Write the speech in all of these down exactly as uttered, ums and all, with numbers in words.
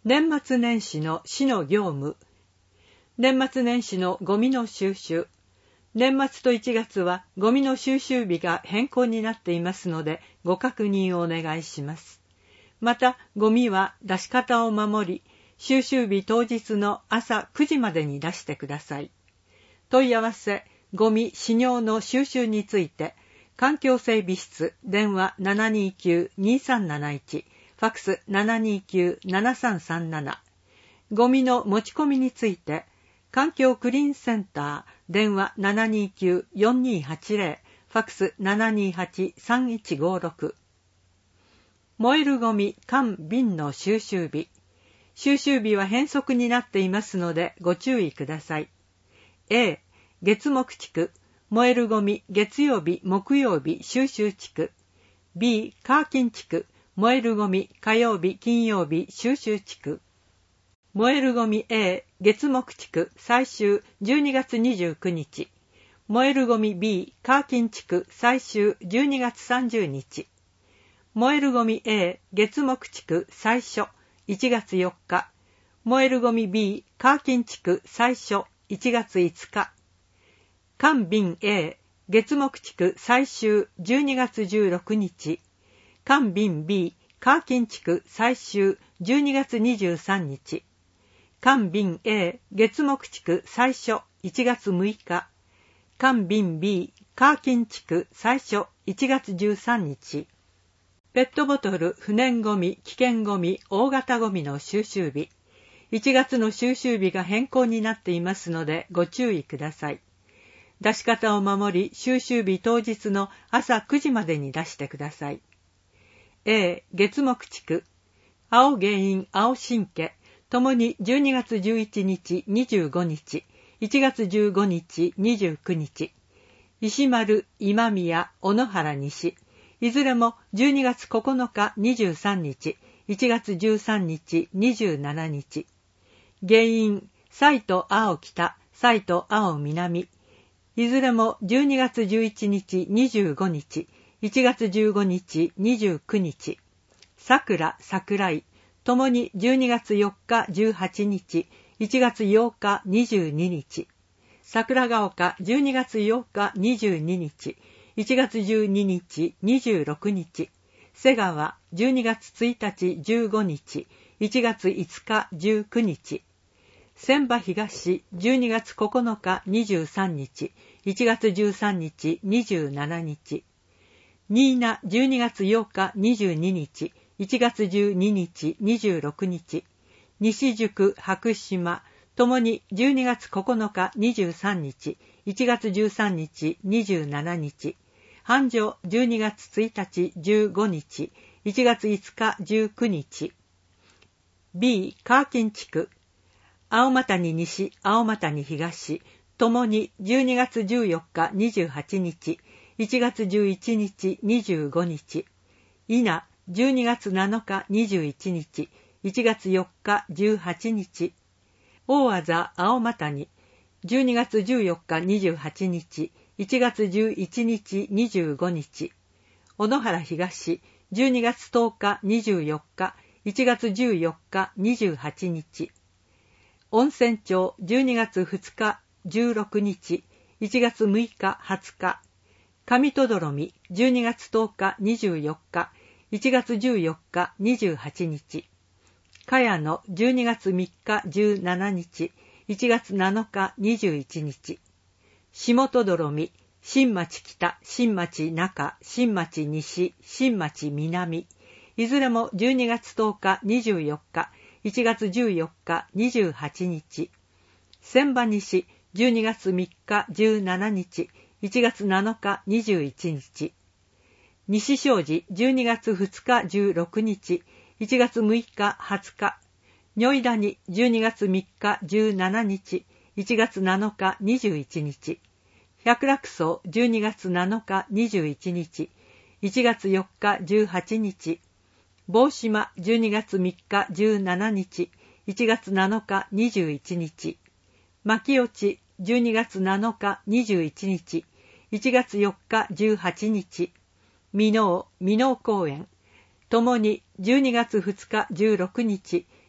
年末年始の市の業務。年末年始のゴミの収集。年末といちがつはゴミの収集日が変更になっていますので、ご確認をお願いします。また、ゴミは出し方を守り、収集日当日の朝くじまでに出してください。問い合わせ、ゴミ使用の収集について、環境整備室、電話 ななにきゅう にさんなないち、ファックス ななにきゅう ななさんさんなな。ゴミの持ち込みについて、環境クリーンセンター、電話 ななにきゅう よんにーはちぜろ、ファックス ななにーはち さんいちごろく。燃えるゴミ、缶、瓶の収集日。収集日は変則になっていますのでご注意ください。A、月木地区、燃えるゴミ、月曜日、木曜日、収集地区。B、カーキン地区、燃えるゴミ、火曜日、金曜日、収集地区。燃えるゴミ A、月木地区、最終じゅうにがつにじゅうくにち。燃えるゴミ B、カーキン地区、最終じゅうにがつさんじゅうにち。燃えるゴミ A、月木地区、最初いちがつよっか。燃えるゴミ B、カーキン地区、最初いちがついつか。缶瓶 A、月木地区、最終じゅうにがつじゅうろくにち。缶瓶 B、カーキン地区、最終じゅうにがつにじゅうさんにち。缶瓶 A、月木地区、最初いちがつむいか。缶瓶 B、カーキン地区、最初いちがつじゅうさんにち。ペットボトル、不燃ゴミ、危険ゴミ、大型ゴミの収集日。いちがつの収集日が変更になっていますのでご注意ください。出し方を守り、収集日当日の朝くじまでに出してください。A、月木地区。青原因、青神経、ともにじゅうにがつじゅういちにち、にじゅうごにち、いちがつじゅうごにち、にじゅうくにち。石丸、今宮、小野原西。いずれもじゅうにがつここのか、にじゅうさんにち、いちがつじゅうさんにち、にじゅうしちにち。原因、西都青北、西都青南。いずれもじゅうにがつじゅういちにち、にじゅうごにち、いちがつじゅうごにち、にじゅうくにち。桜、桜井、ともにじゅうにがつよっか、じゅうはちにち、いちがつようか、にじゅうににち。桜ヶ丘、じゅうにがつよっか、にじゅうににち、いちがつじゅうににち、にじゅうろくにち。瀬川、じゅうにがつついたち、じゅうごにち、いちがついつか、じゅうくにち。千葉東、じゅうにがつここのか、にじゅうさんにち、いちがつじゅうさんにち、にじゅうしちにち。新名、じゅうにがつようか、にじゅうににち、いちがつじゅうににち、にじゅうろくにち。西宿、白島、ともにじゅうにがつここのか、にじゅうさんにち、いちがつじゅうさんにち、にじゅうしちにち。繁盛、じゅうにがつついたち、じゅうごにち、いちがついつか、じゅうくにち。B、カーキン地区。青俣に西、青俣に東、ともにじゅうにがつじゅうよっか、にじゅうはちにち、いちがつじゅういちにち、にじゅうごにち。稲、じゅうにがつなのか、にじゅういちにち、いちがつよっか、じゅうはちにち。大字、青俣に、じゅうにがつじゅうよっか、にじゅうはちにち、いちがつじゅういちにち、にじゅうごにち。小野原東、じゅうにがつとおか、にじゅうよっか、いちがつじゅうよっか、にじゅうはちにち。温泉町、じゅうにがつふつか、じゅうろくにち、いちがつむいか、はつか。上戸どろみ、じゅうにがつとおか、にじゅうよっか、いちがつじゅうよっか、にじゅうはちにち。茅野、じゅうにがつみっか、じゅうしちにち、いちがつなのか、にじゅういちにち。下戸どろみ、新町北、新町中、新町西、新町南。いずれもじゅうにがつとおか、にじゅうよっか、いちがつじゅうよっか、にじゅうはちにち。千葉西、じゅうにがつみっか、じゅうしちにち、いちがつなのか、にじゅういちにち。西正寺、じゅうにがつふつか、じゅうろくにち、いちがつむいか、はつか。如意谷、じゅうにがつみっか、じゅうしちにち、いちがつなのか、にじゅういちにち。百楽荘、じゅうにがつなのか、にじゅういちにち、いちがつよっか、じゅうはちにち。坊島、じゅうにがつみっか、じゅうしちにち、いちがつなのか、にじゅういちにち。牧落、じゅうにがつなのか、にじゅういちにち、いちがつよっか、じゅうはちにち。箕面、箕面公園、ともにじゅうにがつふつか、じゅうろくにち、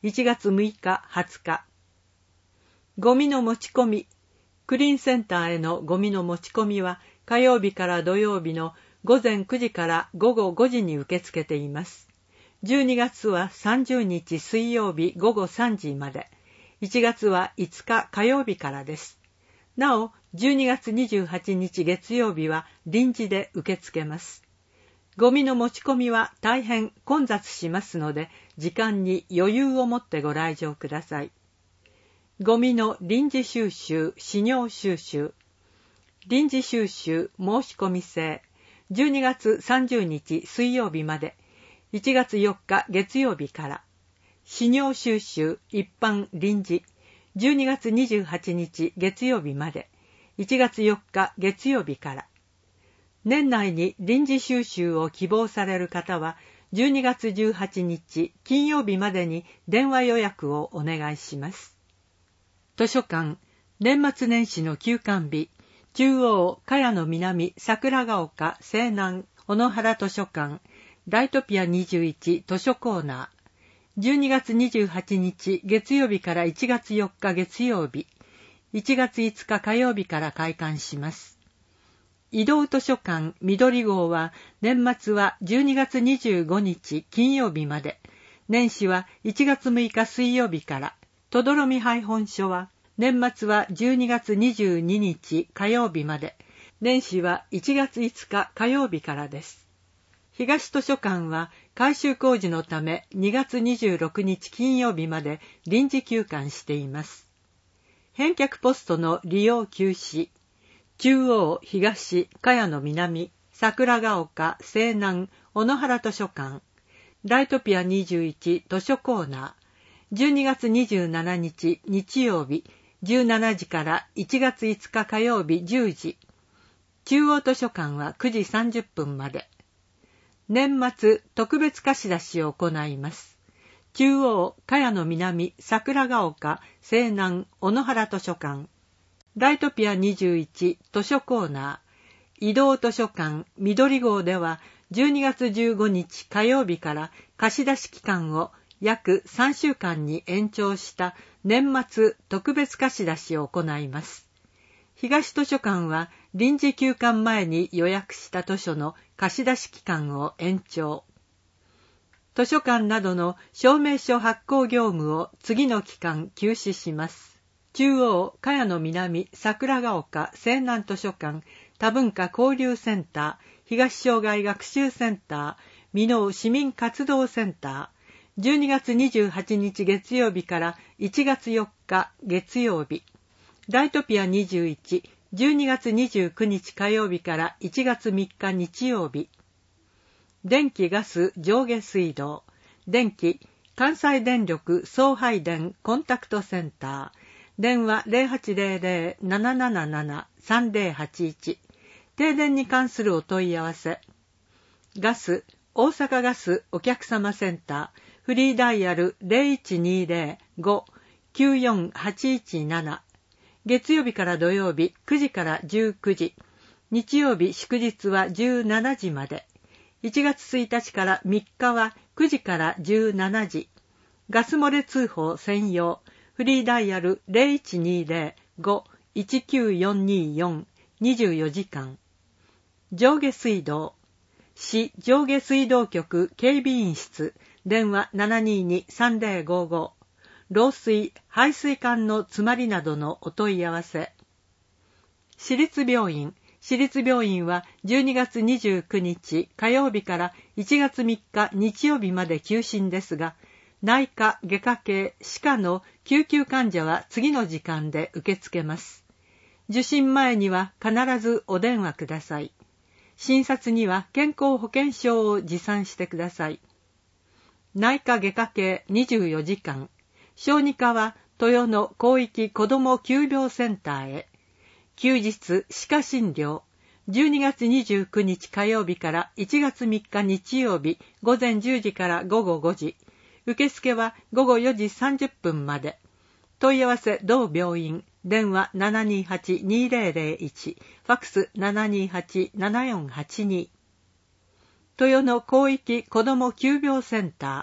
いちがつむいかはつか。ゴミの持ち込み。クリーンセンターへのゴミの持ち込みは火曜日から土曜日のごぜんくじからごごごじに受け付けています。じゅうにがつはさんじゅうにち水曜日ごごさんじまで、いちがつはいつか火曜日からです。なお、じゅうにがつにじゅうはちにち月曜日は臨時で受け付けます。ゴミの持ち込みは大変混雑しますので、時間に余裕を持ってご来場ください。ゴミの臨時収集、私尿収集。臨時収集申し込み制。じゅうにがつさんじゅうにち水曜日まで、いちがつよっか月曜日から。私尿収集一般臨時。じゅうにがつにじゅうはちにち月曜日まで、いちがつよっか月曜日から。年内に臨時収集を希望される方は、じゅうにがつじゅうはちにち金曜日までに電話予約をお願いします。図書館、年末年始の休館日、中央、茅野南、桜ヶ丘、西南、小野原図書館、ライトピアにじゅういち図書コーナー、じゅうにがつにじゅうはちにち月曜日からいちがつよっか月曜日、いちがついつか火曜日から開館します。移動図書館緑号は年末はじゅうにがつにじゅうごにち金曜日まで、年始はいちがつむいか水曜日から、とどろみ配本所は年末はじゅうにがつにじゅうににち火曜日まで、年始はいちがついつか火曜日からです。東図書館は改修工事のためにがつにじゅうろくにち金曜日まで臨時休館しています。返却ポストの利用休止。中央、東、茅野南、桜ヶ丘、西南、小野原図書館、ライトピアにじゅういち図書コーナー、じゅうにがつにじゅうしちにち日曜日、じゅうしちじからいちがついつか火曜日じゅうじ。中央図書館はくじさんじゅっぷんまで。年末特別貸し出しを行います。中央、茅野南、桜ヶ丘、西南、小野原図書館、ライトピアにじゅういち図書コーナー、移動図書館緑号ではじゅうにがつじゅうごにち火曜日から貸し出し期間を約さんしゅうかんに延長した年末特別貸し出しを行います。東図書館は臨時休館前に予約した図書の貸し出し期間を延長。図書館などの証明書発行業務を次の期間休止します。中央、茅野南、桜ヶ丘、西南図書館、多文化交流センター、東障害学習センター、箕面市民活動センター、じゅうにがつにじゅうはちにち月曜日からいちがつよっか月曜日、ライトピアにじゅういち、じゅうにがつにじゅうくにち火曜日からいちがつみっか日曜日、電気ガス上下水道、電気、関西電力送配電コンタクトセンター、電話 ゼロはちゼロゼロ ななななな さんゼロはちいち、停電に関するお問い合わせ。ガス、大阪ガスお客様センター、フリーダイヤル ゼロいちにゼロ ご きゅうよんはちいちなな、月曜日から土曜日くじからじゅうくじ、日曜日祝日はじゅうしちじまで、いちがつついたちからみっかはくじからじゅうしちじ、ガス漏れ通報専用、フリーダイヤル ゼロいちにゼロ ご いちきゅうよんによん にじゅうよじかん。上下水道、市上下水道局警備員室、電話 ななににさんゼロごご、漏水、排水管の詰まりなどのお問い合わせ。市立病院、市立病院はじゅうにがつにじゅうくにち火曜日からいちがつみっか日曜日まで休診ですが、内科、外科系、歯科の救急患者は次の時間で受け付けます。受診前には必ずお電話ください。診察には健康保険証を持参してください。内科外科系にじゅうよじかん、小児科は豊野広域子ども急病センターへ。休日歯科診療、じゅうにがつにじゅうくにち火曜日からいちがつみっか日曜日ごぜんじゅうじからごごごじ、受付はごごよじさんじゅっぷんまで。問い合わせ同病院、電話 ななにはちにゼロゼロいち、ファックス ななにはちななよんはちに。豊野広域子ども急病センター、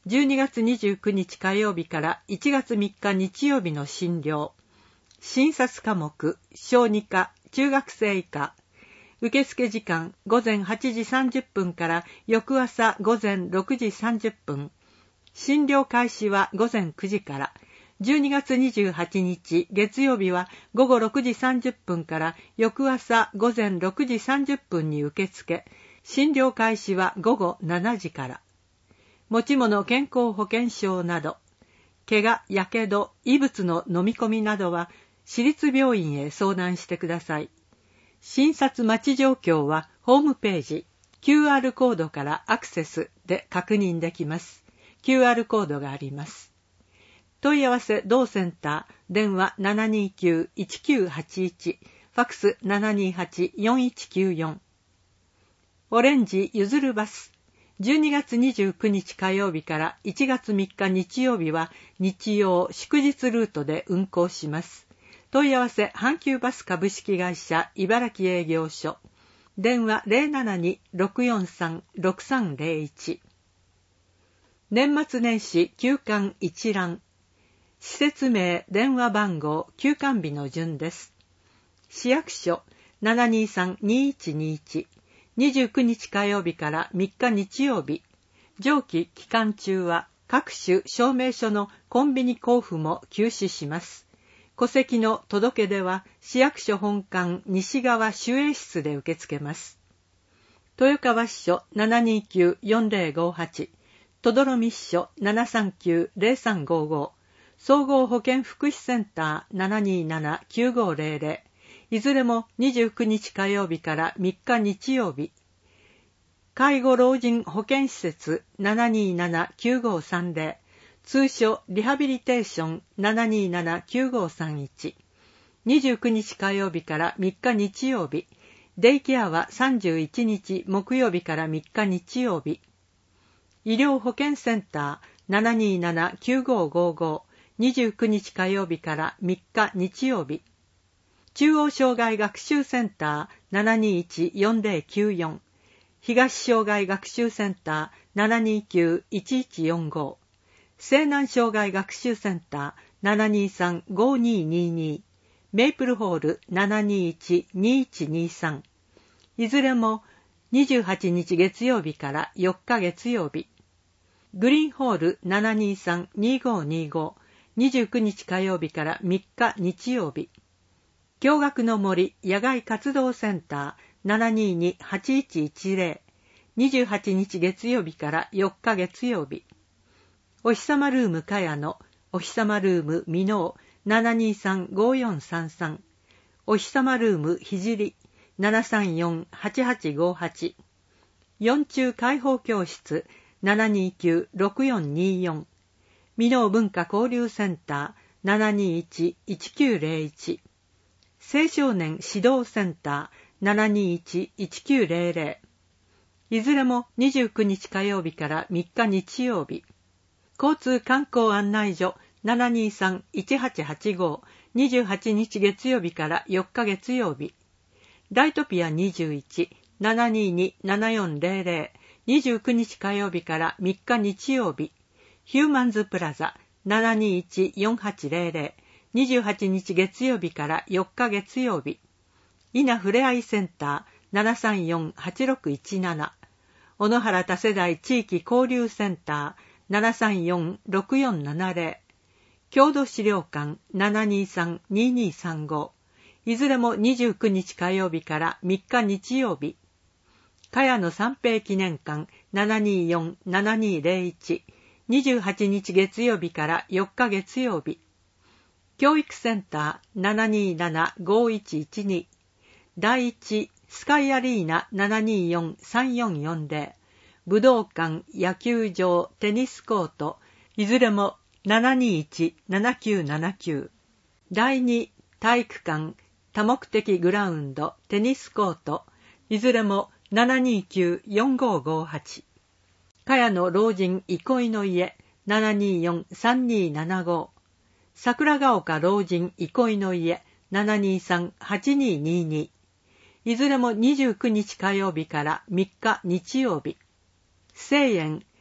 じゅうにがつにじゅうくにち火曜日からいちがつみっか日曜日の診療。診察科目、小児科、中学生以下。受付時間、午前はちじさんじゅっぷんから翌朝午前ろくじさんじゅっぷん。診療開始は午前くじから。じゅうにがつにじゅうはちにち月曜日は午後ろくじさんじゅっぷんから翌朝午前ろくじさんじゅっぷんに受付。診療開始は午後しちじから。持ち物健康保険証など、怪我、やけど、異物の飲み込みなどは、市立病院へ相談してください。診察待ち状況は、ホームページ、キューアール コードからアクセスで確認できます。キューアール コードがあります。問い合わせ同センター、電話 ななにきゅう いちきゅうはちいち、ファックス ななにはち よんいちきゅうよん。オレンジゆずるバス。じゅうにがつにじゅうくにち火曜日からいちがつみっか日曜日は日曜祝日ルートで運行します。問い合わせ阪急バス株式会社茨城営業所。電話 ゼロななに ろくよんさん ろくさんゼロいち。年末年始休館一覧。施設名、電話番号、休館日の順です。市役所 ななにさん にいちにいち。にじゅうくにち火曜日からみっか日曜日。上記期間中は各種証明書のコンビニ交付も休止します。戸籍の届け出は市役所本館西側守衛室で受け付けます。豊川支所 ななにきゅう よんゼロごはち、等々呂美支所 ななさんきゅう ゼロさんごご、総合保健福祉センター ななにーなな きゅうごゼロゼロ、いずれもにじゅうくにち火曜日からみっか日曜日。介護老人保健施設 ななにーなな きゅうごさんゼロ、通所リハビリテーション ななにーなな きゅうごさんいち。にじゅうくにち火曜日からみっか日曜日。デイケアはさんじゅういちにち木曜日からみっか日曜日。医療保健センター ななにーなな きゅうごごご、にじゅうくにち火曜日からみっか日曜日。中央障害学習センター ななにいち よんゼロきゅうよん、東障害学習センター ななにきゅう いちいちよんご、西南障害学習センター ななにさん ごににに、メイプルホール ななにいち にいちにさん、いずれもにじゅうはちにち月曜日からよっか月曜日。グリーンホール ななにさん にごにご、にじゅうくにち火曜日からみっか日曜日。共学の森野外活動センター ななにに はちいちいちゼロ、にじゅうはちにち月曜日からよっか月曜日。おひさまルームかやのおひさまルームみのう ななにさん ごよんさんさん、おひさまルームひじり ななさんよん はちはちごはち、四中開放教室 ななにきゅう ろくよんによん、みのう文化交流センター ななにいち いちきゅうゼロいち、青少年指導センター ななにいち いちきゅうゼロゼロ、いずれもにじゅうくにち火曜日からみっか日曜日。交通観光案内所 ななにさん いちはちはちご、にじゅうはちにち月曜日からよっか月曜日。ライトピアにじゅういち ななにに ななよんゼロゼロ、にじゅうくにち火曜日からみっか日曜日。ヒューマンズプラザ ななにいち よんはちゼロゼロ、にじゅうはちにち月曜日からよっか月曜日。伊那ふれあいセンター ななさんよん はちろくいちなな、小野原多世代地域交流センター ななさんよん ろくよんななゼロ、郷土資料館 ななにさん ににさんご、いずれもにじゅうくにち火曜日からみっか日曜日。茅野三平記念館 ななによん ななにゼロいち、にじゅうはちにち月曜日からよっか月曜日。教育センター ななになな ごいちいちに、第一スカイアリーナ ななによん さんよんよんゼロ、武道館、野球場、テニスコート、いずれもななにいち ななきゅうななきゅう、第二体育館、多目的グラウンド、テニスコート、いずれもななにきゅう よんごごはち、茅野老人憩いの家 ななによん さんにななご、桜ヶ丘老人憩いの家 ななにさん はちににに、いずれもにじゅうくにち火曜日からみっか日曜日。西園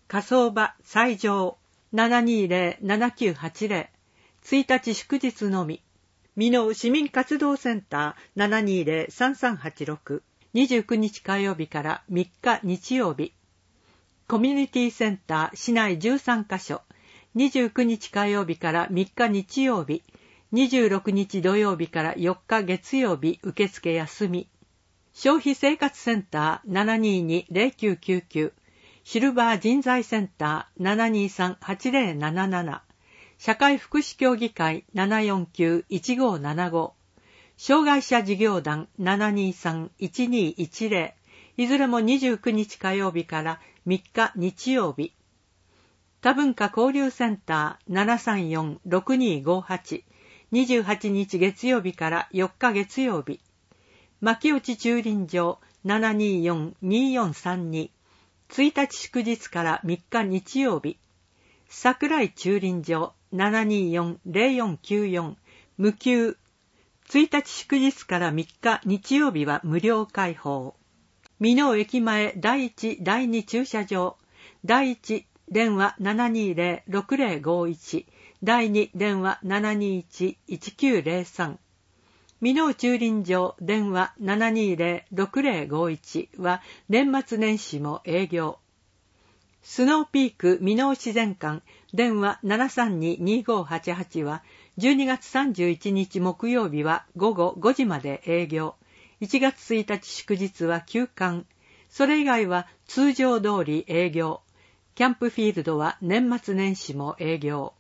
火葬場斎場 ななにーぜろ ななきゅうはちぜろ ついたち祝日のみ。箕面市民活動センター ななにーぜろ さんさんはちろく にじゅうくにち火曜日からみっか日曜日。コミュニティセンター市内じゅうさんカ所にじゅうくにち火曜日からみっか日曜日、にじゅうろくにち土曜日からよっか月曜日受付休み。消費生活センター ななにーにーぜろきゅうきゅうきゅう、シルバー人材センター ななにーさん はちぜろなななな、社会福祉協議会 ななよんきゅういちごーななご、障害者事業団 ななにーさん いちにーいちぜろ、いずれもにじゅうくにち火曜日からみっか日曜日。多文化交流センター ななさんよんろくにーごはち、にじゅうはちにち月曜日からよっか月曜日。牧内駐輪場 ななにーよん にーよんさんに、ついたち祝日からみっか日曜日。桜井駐輪場 ななにーよん ぜろよんきゅうよん、無給。ついたち祝日からみっか日曜日は無料開放。箕面駅前だいいち、だいに駐車場。だいいち電話 ななにーぜろ ろくぜろごいち、だいに電話 ななにーいち いちきゅうぜろさん。箕面駐輪場電話 ななにーぜろ ろくぜろごいち は年末年始も営業。スノーピーク箕面自然館電話 ななさんにーにーごはちはち はじゅうにがつさんじゅういちにち木曜日はごごごじまで営業。いちがつついたち祝日は休館。それ以外は通常通り営業。キャンプフィールドは年末年始も営業。